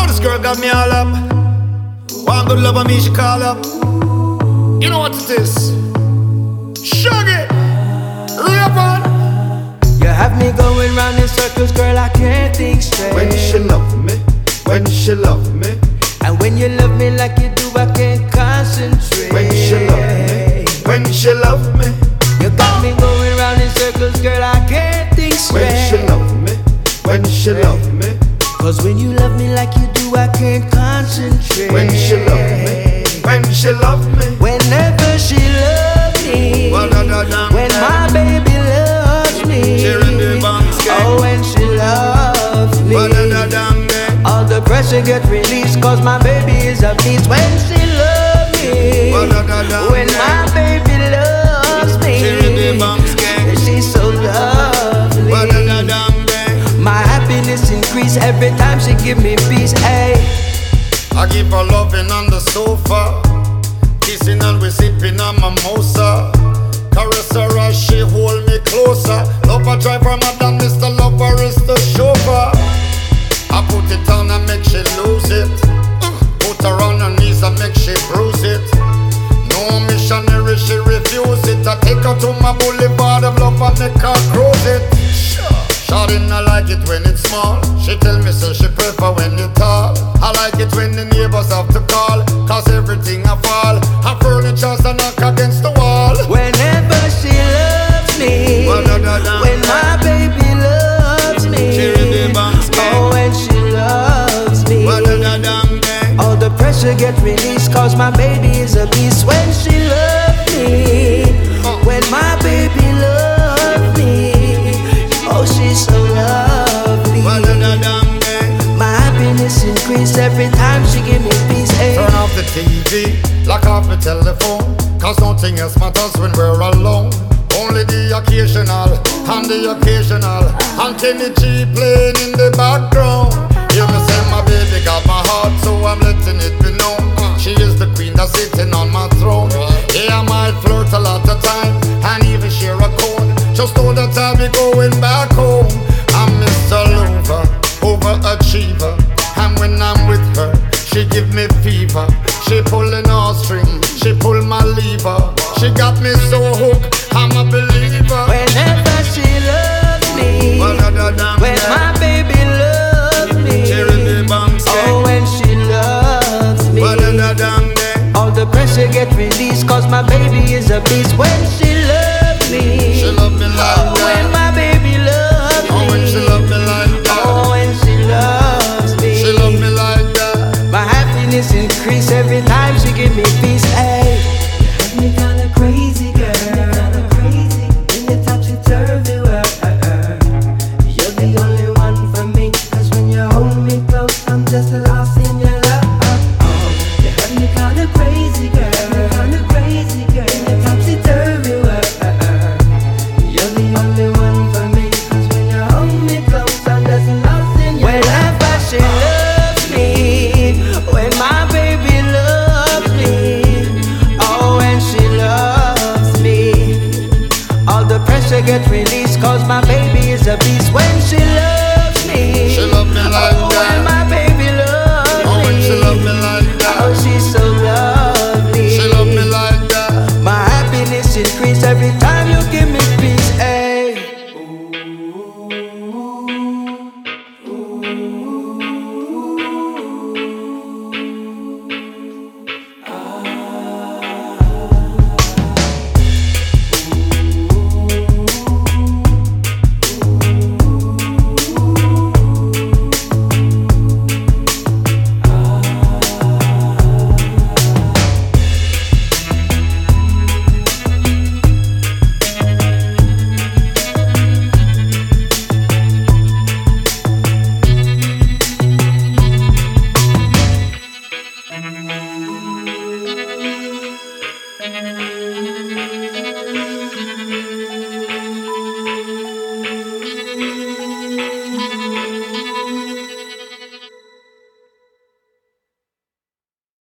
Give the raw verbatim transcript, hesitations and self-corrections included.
this girl got me all up. One good love on me, she call up. You know what it is? Shaggy, rap on. You have me going round in circles, girl, I can't think straight. When she love me, when she love me, and when you love me like you do, I can't concentrate. when she love me, when she love me, you got me going round in circles, girl, I can't think straight. when she love me, when she love me, Cause when you love me like you do, I can't concentrate. when she love me, when she love me, whenever she loves me, when my baby loves me, oh, when she loves me, all the pressure get released, cause my baby is a beast. When she loves me, when my baby loves me, she's so lovely. My happiness increase every time she give me peace. Hey, I give her loving on the sofa, kissing and we sipping on mimosa. Caress her as she hold me closer. Love her drive her madam, Mister Lover is the chauffeur. I put it on and make she lose it. Put her on her knees and make she bruise it. No missionary, she refuse it. I take her to my boulevard of love and make her cruise it. Shawty I like it when it's small. She tell me so she prefer when you tall. I like it when the neighbors have to call, cause everything I fall, her furniture's a knock against the wall. Whenever she loves me, when my baby loves me, oh, when she loves me, all the pressure get released, cause my baby is a beast. When she loves me, when my baby loves me, oh, she's so lovely. My happiness increase every time she give me peace. Hey. Turn off the T V, lock off the telephone, cause nothing else matters when we're alone. Only the occasional, and the occasional, and Kenny G playing in the background. You me say my baby got my heart, so I'm letting it be known. She is the queen that's sitting on my throne. Yeah, I might flirt a lot of time, and even share a cone. Just know that I'll be going back home. I'm Mister Lover, overachiever, and when I'm with her, she give me fever. She pulling all string, she pull my lever. She got me so hooked, I'm a believer. Whenever she loves me, when my